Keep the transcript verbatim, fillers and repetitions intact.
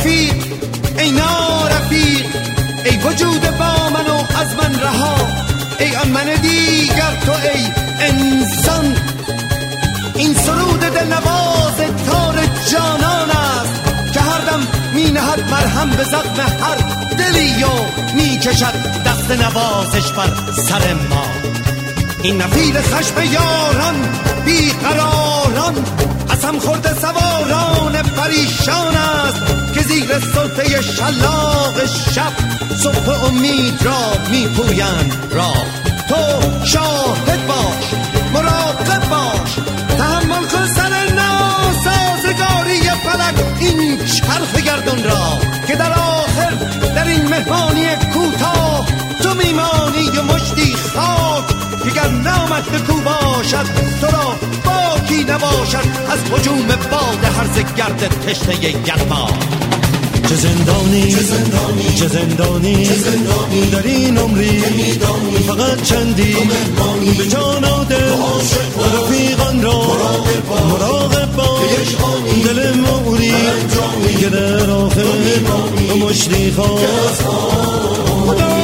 رفیق ای نارفیق، ای وجود با من و از من رها، ای آن من دیگر تو ای انسان. این سرود دلنواز تار جانان است که هر دم می نهد مرهم به زخم هر دلی و می کشد دست نوازش بر سر ما. این نفیر خشم یاران بیقراران، قسم خورده سواران پریشان است که زیر سلطه شلاق شب صبح امید را می پویند راه. تو شاهد باش، مراقب باش، تحمل کن سر ناسازگاری فلک این چرخ گردون را که در آخر در این مهمانی کوتاه تو میمانی و مشتی خاک که گر نامت نکو باشد تو را باکی نباشد از هجوم باد هرزه گرد تشنه یلما. چه زندانی چه زندانی چه زندانی چه زندانی در این عمری فقط چندی به جان و دل رفیقان را مراقب باش، دل موری که در آخر مشتی خواست.